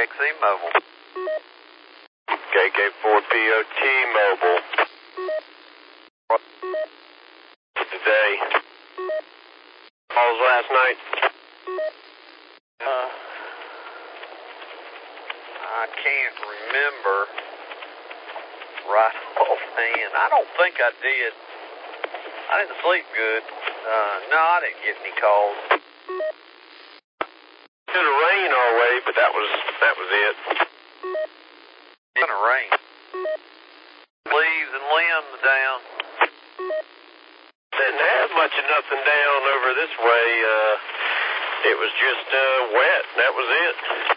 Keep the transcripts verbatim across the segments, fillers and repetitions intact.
X E Mobile. K K four P O T Mobile. Today. Calls last night. Uh, I can't remember right offhand. I don't think I did. I didn't sleep good. Uh, no, I didn't get any calls. It was rain our way, but that was that was it. It's gonna rain. Leaves and limbs down. Didn't have much of nothing down over this way. Uh, it was just uh, wet. That was it.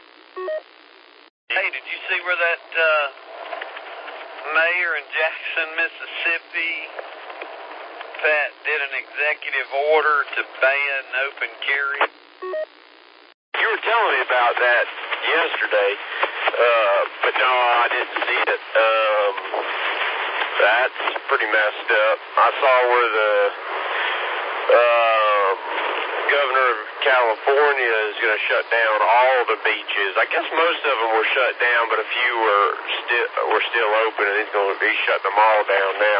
Hey, did you see where that uh, mayor in Jackson, Mississippi, Pat, did an executive order to ban open carry? You were telling me about that yesterday, uh, but no, I didn't see it. Um, that's pretty messed up. I saw where the uh, governor of California is going to shut down all the beaches. I guess most of them were shut down, but a few were still were still open, and he's going to be shutting them all down now.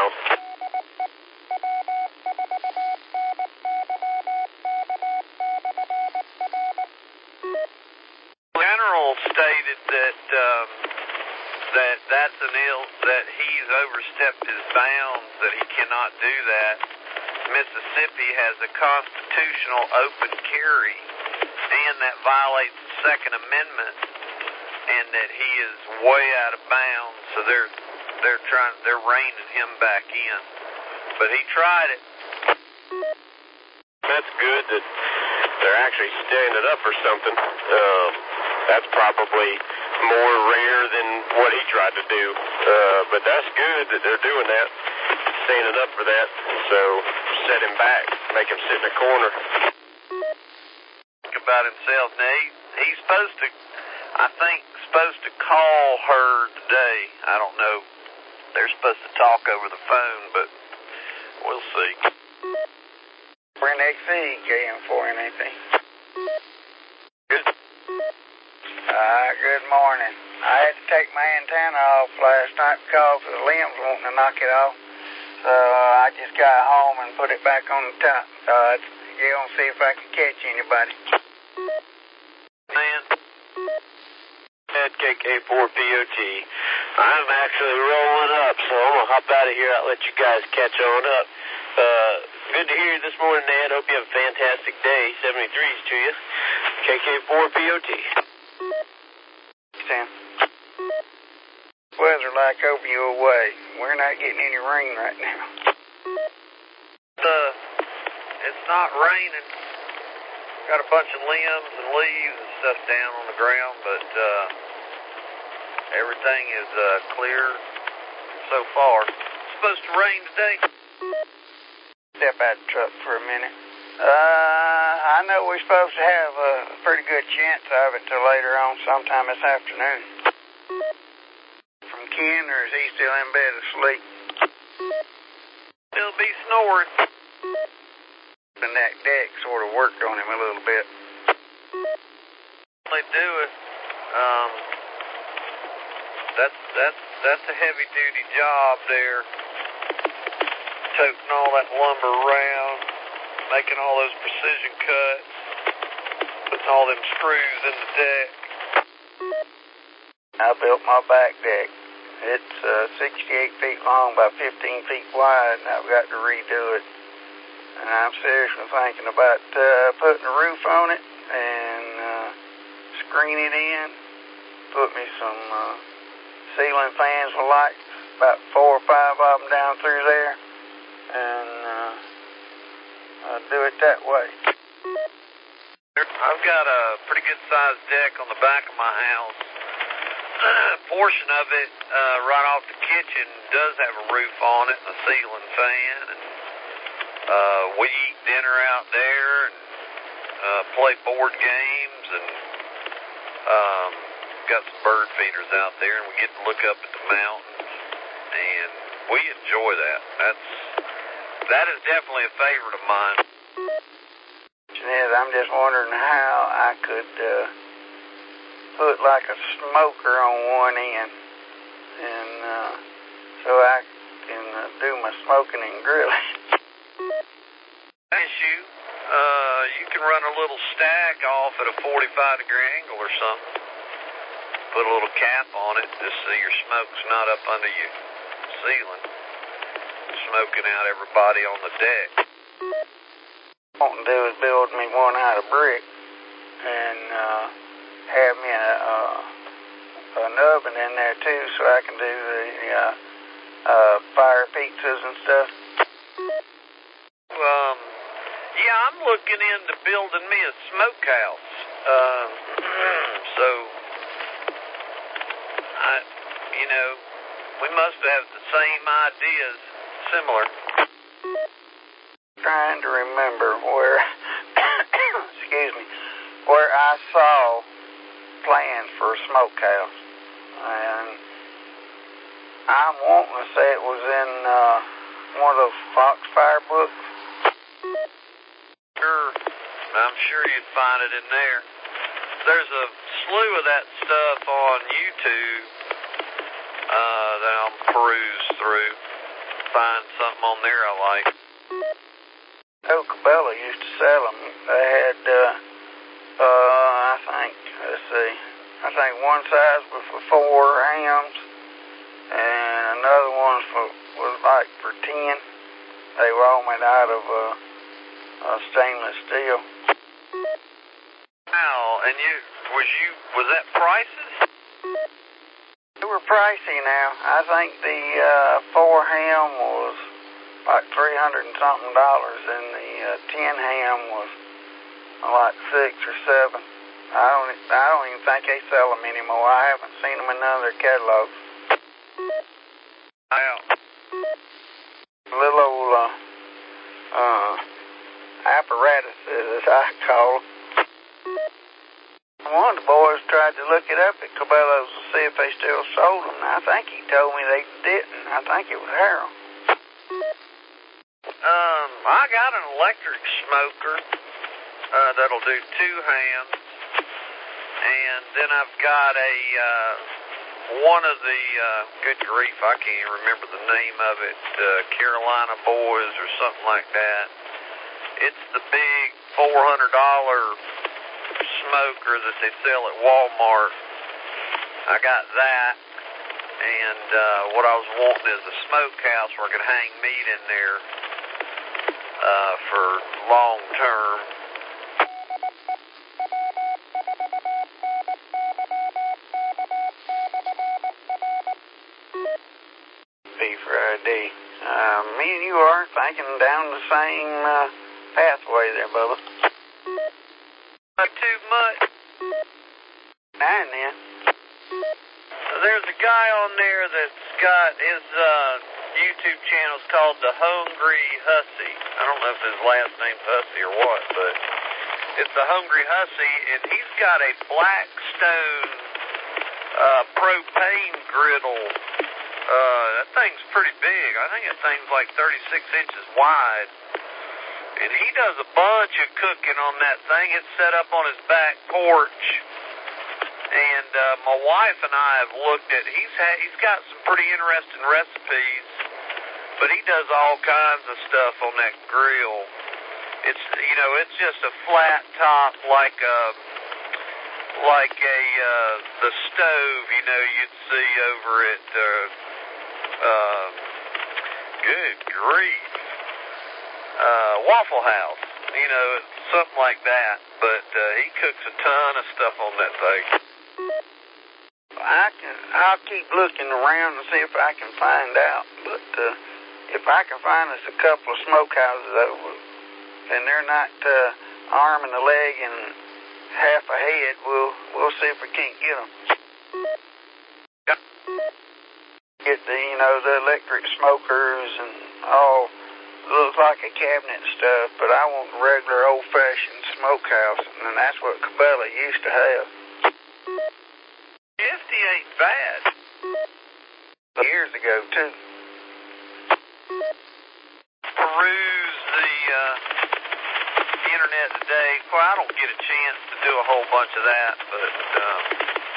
General stated that um, that that's an ill that he's overstepped his bounds, that he cannot do that. Mississippi has a constitutional open carry, and that violates the Second Amendment, and that he is way out of bounds. So they're they're trying they're reining him back in. But he tried it. That's good that they're actually standing up for something. Um, that's probably more rare than what he tried to do. Uh, but that's good that they're doing that, standing up for that. So set him back, make him sit in a corner. Think about himself. Now, he, he's supposed to, I think, supposed to call her today. I don't know. They're supposed to talk over the phone, but we'll see. Brent X E, K M four N A P. Good. Uh, good morning. I had to take my antenna off last night because the limbs wanting to knock it off. So uh, I just got home and put it back on the top. So I'd go and see if I could catch anybody. Man. At K K four P O T. I'm actually rolling up, so I'm going to hop out of here. I'll let you guys catch on up. Uh, good to hear you this morning, Ned. Hope you have a fantastic day. seventy-threes to you. K K four P O T. Sam. Weather like over your way. We're not getting any rain right now. Uh, it's not raining. Got a bunch of limbs and leaves and stuff down on the ground, but uh, everything is uh, clear so far. It's supposed to rain today. Step out the truck for a minute. Uh, I know we're supposed to have a pretty good chance of it till later on sometime this afternoon. From Ken, or is he still in bed asleep? He'll be snoring. And that deck sort of worked on him a little bit. They do it. Um, that's that's that's a heavy duty job there. Toting all that lumber around, making all those precision cuts, putting all them screws in the deck. I built my back deck. It's uh, sixty-eight feet long by fifteen feet wide, and I've got to redo it. And I'm seriously thinking about uh, putting a roof on it and uh, screen it in. Put me some uh, ceiling fans with lights, about four or five of them down through there, and uh, I'll do it that way. I've got a pretty good sized deck on the back of my house. A portion of it, uh, right off the kitchen, does have a roof on it and a ceiling fan. And uh, we eat dinner out there and uh, play board games, and um, got some bird feeders out there, and we get to look up at the mountains, and we enjoy that. That's that is definitely a favorite of mine. Is, I'm just wondering how I could uh, put like a smoker on one end, and uh, so I can uh, do my smoking and grilling. Issue, uh, you can run a little stack off at a forty-five degree angle or something. Put a little cap on it just so your smoke's not up under your ceiling, smoking out everybody on the deck. What I want to do is build me one out of brick and uh, have me a, uh, an oven in there too, so I can do the uh, uh, fire pizzas and stuff. Um, yeah, I'm looking into building me a smokehouse. Uh, so, I, you know, we must have the same ideas, similar. Trying to remember where, excuse me, where I saw plans for a smokehouse, and I'm wanting to say it was in uh, one of those Foxfire books. Sure, I'm sure you'd find it in there. There's a slew of that stuff on YouTube uh, that I'll peruse through. Find something on there I like. Oh, Cabela used to sell them. They had, uh, uh, I think, let's see, I think one size was for four hams, and another one for, was like for ten. They were all made out of uh, uh, stainless steel. Wow, and you, was you, was that prices? They were pricey now. I think the uh, four ham was like three hundred and something dollars, and the uh, ten ham was like six or seven. I don't, I don't even think they sell them anymore. I haven't seen them in none of their catalogs. Wow. Little old uh, uh, apparatuses, as I call them. One of the boys tried to look it up at Cabela's to see if they still sold them, and I think he told me they didn't. I think it was Harold. Um, I got an electric smoker uh, that'll do two hams, and then I've got a uh, one of the uh, good grief, I can't even remember the name of it, uh, Carolina Boys or something like that. It's the big four hundred dollars smoker that they sell at Walmart. I got that, and uh, what I was wanting is a smokehouse where I could hang meat in there uh, for long term. Beef Friday. Uh, me and you are thinking down the same uh, pathway there, Bubba. Not too much. Now and then. There's a guy on there that's got his uh, YouTube channel's called The Hungry Hussy. I don't know if his last name's Hussy or what, but it's The Hungry Hussy, and he's got a Blackstone uh, propane griddle. Uh, that thing's pretty big. I think that thing's like thirty-six inches wide. And he does a bunch of cooking on that thing. It's set up on his back porch. And uh, my wife and I have looked at, he's ha- he's got some pretty interesting recipes, but he does all kinds of stuff on that grill. It's, you know, it's just a flat top like a, like a, uh, the stove, you know, you'd see over at, uh, uh, good grief, uh, Waffle House, you know, something like that. But uh, he cooks a ton of stuff on that thing. I can, I'll keep looking around and see if I can find out. But uh, if I can find us a couple of smokehouses over, and they're not uh, arm and a leg and half a head, we'll we'll see if we can't get them. Get the, you know, the electric smokers and all. Looks like a cabinet and stuff, but I want a regular old-fashioned smokehouse, and that's what Cabela used to have. fifty ain't bad. Years ago, too. Peruse the uh, internet today. Well, I don't get a chance to do a whole bunch of that, but uh,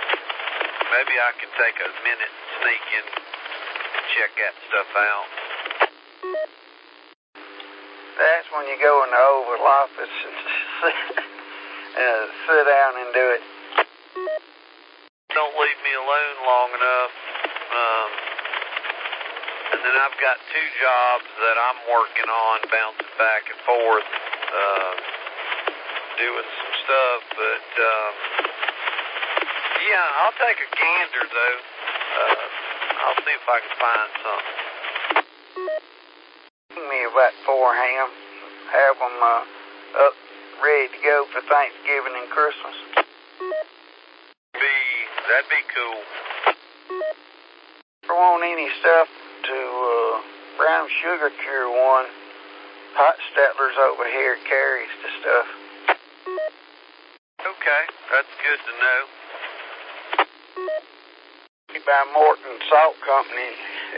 maybe I can take a minute and sneak in and check that stuff out. That's when you go in the Oval Office and uh, sit down and do it. Don't leave me alone long enough. Um, and then I've got two jobs that I'm working on, bouncing back and forth, uh, doing some stuff. But, um, yeah, I'll take a gander, though. Uh, I'll see if I can find something. Give me about four ham. Have them uh, up, ready to go for Thanksgiving and Christmas. Be, that'd be cool. If you want any stuff to uh, brown sugar cure one, Hot Stetler's over here carries the stuff. Okay, that's good to know. By Morton Salt Company.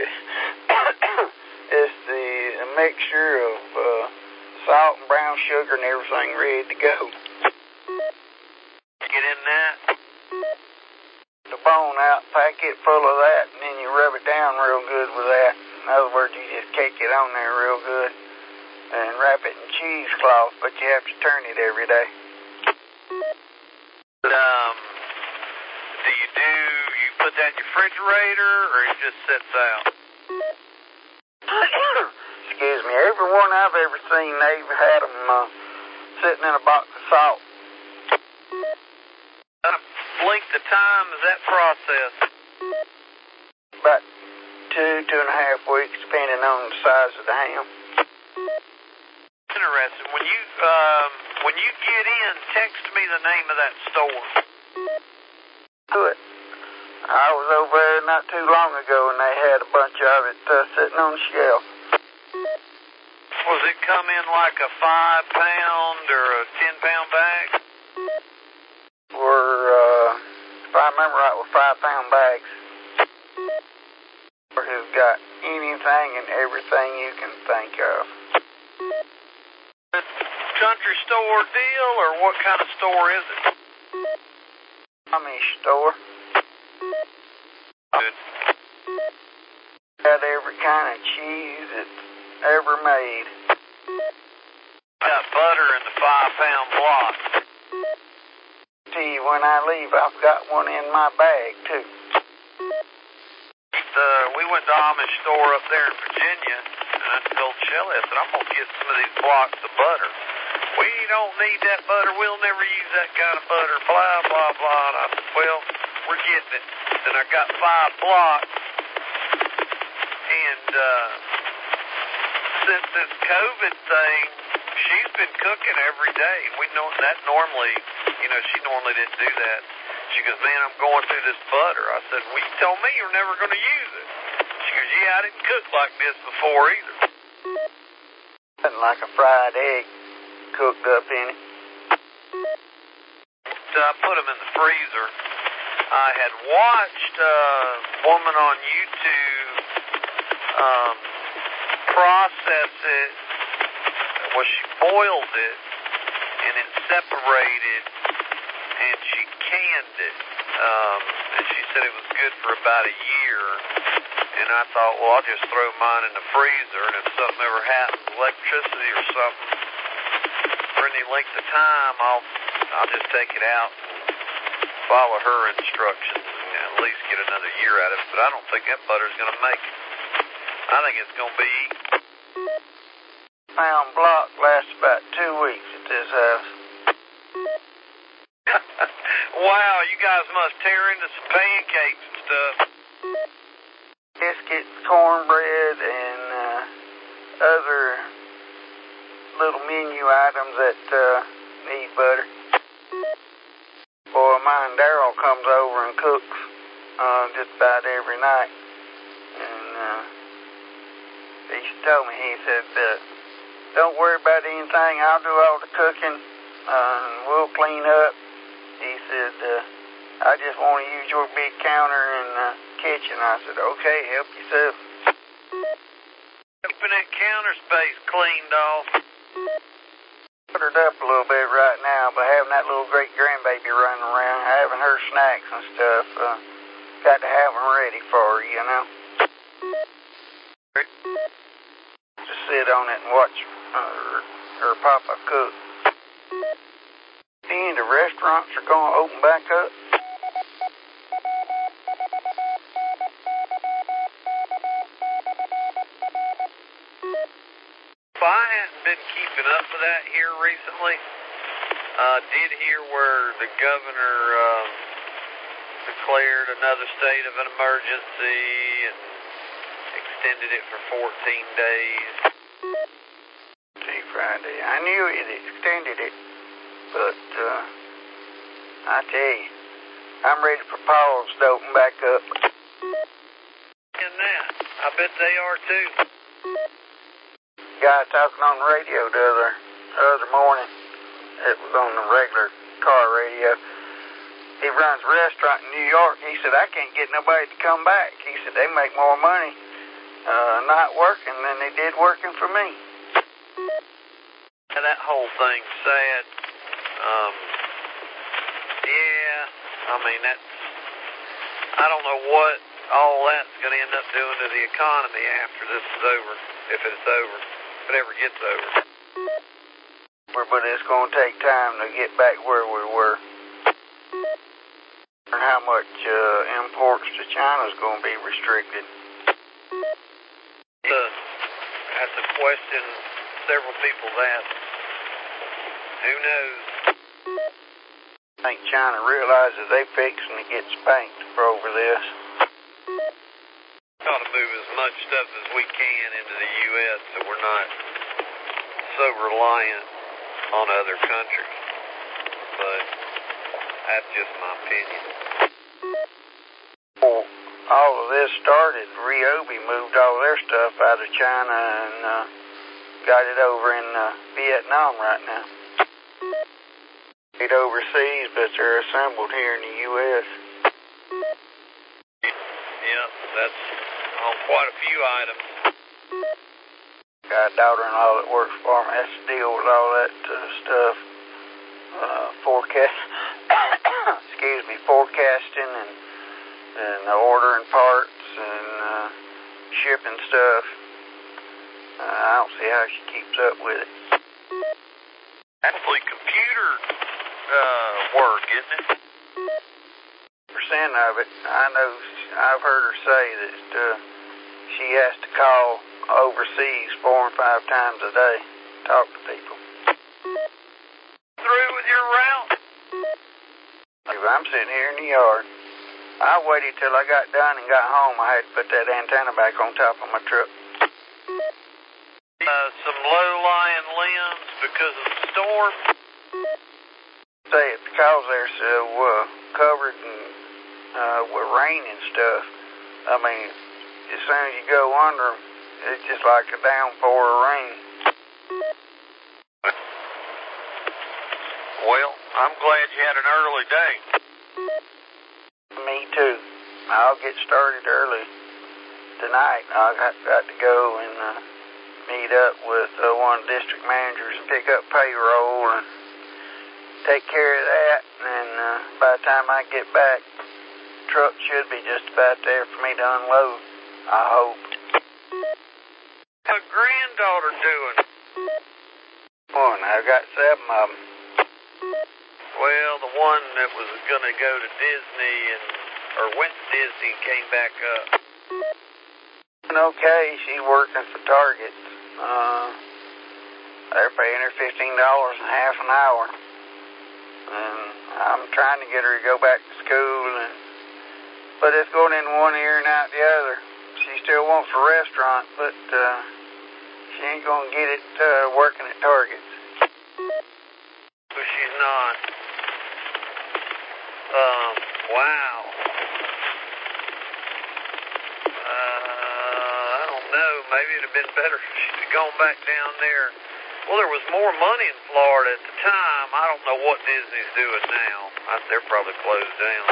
It's the a mixture of uh, salt and brown sugar and everything ready to go. Get in that. The bone out, pack it full of that, and then you rub it down real good with that. In other words, you just cake it on there real good and wrap it in cheesecloth, but you have to turn it every day. Um, do you do, you put that in your refrigerator, or it just sits out? Excuse me, everyone I've ever seen, they've had them uh, sitting in a box of salt. What length of time is that process? About two, two and a half weeks, depending on the size of the ham. Interesting. When you um, when you get in, text me the name of that store. Good. I was over there not too long ago, and they had a bunch of it uh, sitting on the shelf. Was it come in like a five pound or a ten pound bag? Were, uh, if I remember right, were five pound bags. Who's got anything and everything you can think of. Country store deal, or what kind of store is it? Amish store. Good. Got every kind of cheese that's ever made. Got butter in the five pound block. See, when I leave, I've got one in my bag, too. Uh, we went to Amish store up there in Virginia, and I told Shelley, I said, I'm going to get some of these blocks of butter. We don't need that butter. We'll never use that kind of butter, blah, blah, blah. And I said, well, we're getting it. And I got five blocks. And uh, since this COVID thing, she's been cooking every day. We know that normally, you know, she normally didn't do that. She goes, man, I'm going through this butter. I said, well, you told me you were never going to use it. She goes, yeah, I didn't cook like this before either. Something like a fried egg cooked up in it. So I put them in the freezer. I had watched a woman on YouTube um, process it. Well, she boiled it, and it separated, and she canned it. Um, and she said it was good for about a year. And I thought, well, I'll just throw mine in the freezer, and if something ever happens, electricity or something, for any length of time, I'll I'll just take it out and follow her instructions and at least get another year out of it. But I don't think that butter's going to make it. I think it's going to be Pound block lasts about two weeks at this house. Wow, you guys must tear into some pancakes and stuff. Biscuits, cornbread, and uh, other little menu items that uh, need butter. Boy, mine Darryl comes over and cooks uh, just about every night. And uh, he told me, he said, uh, don't worry about anything, I'll do all the cooking, uh, and we'll clean up. He said, uh, I just want to use your big counter in the kitchen. I said, okay, help yourself. Keeping that counter space cleaned off. Put her up a little bit right now by having that little great grandbaby running around, having her snacks and stuff. Uh, got to have them ready for her, you know. Just sit on it and watch her, her papa cook. And the restaurants are going to open back up. I hadn't been keeping up with that here recently. Uh, did hear where the governor um, declared another state of an emergency and extended it for fourteen days. See, Friday, I knew it extended it, but uh, I tell you, I'm ready for Paul's to open back up. And that, I bet they are too. Guy talking on the radio the other, the other morning. It was on the regular car radio. He runs a restaurant in New York. He said, I can't get nobody to come back. He said, they make more money uh, not working than they did working for me. And that whole thing's sad. Um, yeah, I mean, that's, I don't know what all that's going to end up doing to the economy after this is over, if it's over, if it ever gets over. But it's going to take time to get back where we were. And how much uh, imports to China is going to be restricted. Uh, that's a question several people asked. Who knows? I think China realizes they fixing to get spanked for over this. We ought to move as much stuff as we can into the U S so we're not so reliant on other countries. But that's just my opinion. Well, all of this started, Ryobi moved all their stuff out of China and uh, got it over in uh, Vietnam right now. It's overseas, but they're assembled here in the U S. Yeah, that's on quite a few items. Got a daughter-in-law that works for me. Has to deal with all that uh, stuff. Uh, forecast, excuse me, forecasting and and ordering parts and uh, shipping stuff. Uh, I don't see how she keeps up with it. Actually, computer uh, work, isn't it? Percent of it, I know. I've heard her say that uh, she has to call overseas four and five times a day, talk to people. Through with your route? If I'm sitting here in the yard, I waited till I got done and got home. I had to put that antenna back on top of my truck. Uh, some low-lying limbs because of the storm? Say it's because they're so uh, covered and, uh, with rain and stuff. I mean, as soon as you go under them, it's just like a downpour of rain. Well, I'm glad you had an early day. Me too. I'll get started early tonight. I got, got to go and uh, meet up with uh, one of the district managers and pick up payroll and take care of that. And uh, by the time I get back, the truck should be just about there for me to unload, I hope. How's my granddaughter doing? Oh, and I've got seven of them. Well, the one that was going to go to Disney and or went to Disney and came back up. Okay, she's working for Target. Uh, they're paying her fifteen dollars and a half an hour. And I'm trying to get her to go back to school, and but it's going in one ear and out the other. She still wants a restaurant, but uh, she ain't going to get it uh, working at Target. So she's not. Um, wow. Uh, I don't know. Maybe it'd have been better if she'd gone back down there. Well, there was more money in Florida at the time. I don't know what Disney's doing now. I, they're probably closed down.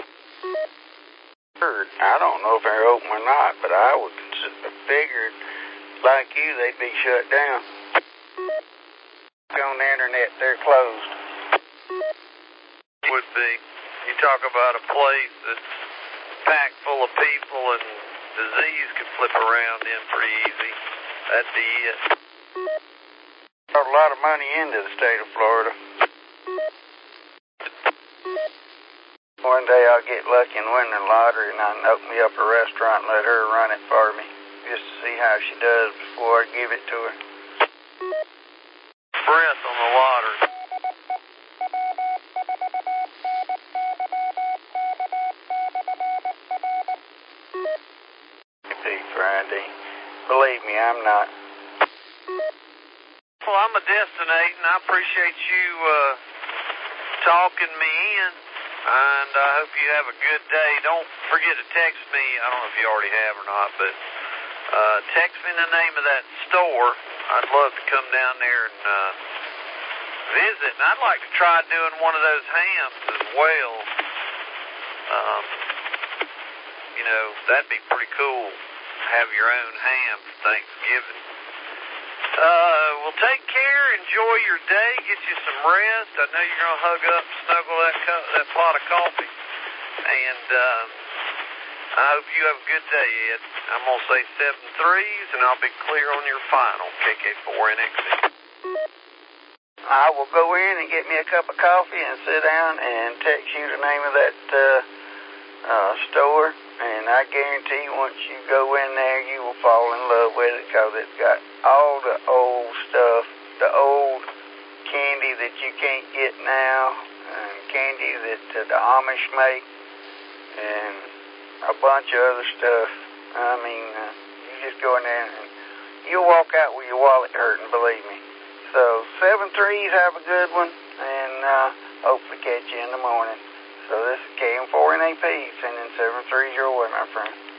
I don't know if they're open or not, but I would figured, like you, they'd be shut down. On the internet, they're closed. Would be. You talk about a place that's packed full of people and disease could flip around in pretty easy. That'd be it. Got a lot of money into the state of Florida. One day I'll get lucky and win the lottery, and I can open me up a restaurant and let her run it for me, just to see how she does before I give it to her. Breath on the lottery. Big Friday. Believe me, I'm not. Well, I'm a destinating. I appreciate you uh, talking me in, and I hope you have a good day. Don't forget to text me. I don't know if you already have or not, but uh, text me the name of that store. I'd love to come down there and uh, visit, and I'd like to try doing one of those hams as well. Um, you know, that'd be pretty cool. Have your own ham for Thanksgiving. Uh, well, take care. Enjoy your day. Get you some rest. I know you're gonna hug up, snuggle that cup, that pot of coffee, and uh, I hope you have a good day, Ed. I'm gonna say seven threes, and I'll be clear on your final K K four N X E. I will go in and get me a cup of coffee and sit down and text you the name of that uh, uh, store. And I guarantee once you go in there, you will fall in love with it, because it's got all the old stuff, the old candy that you can't get now, and candy that uh, the Amish make, and a bunch of other stuff. I mean, uh, you just go in there and you'll walk out with your wallet hurting, believe me. So, seven threes, have a good one, and uh, hopefully catch you in the morning. So this is K M four N A P, sending seven threes your way, my friend.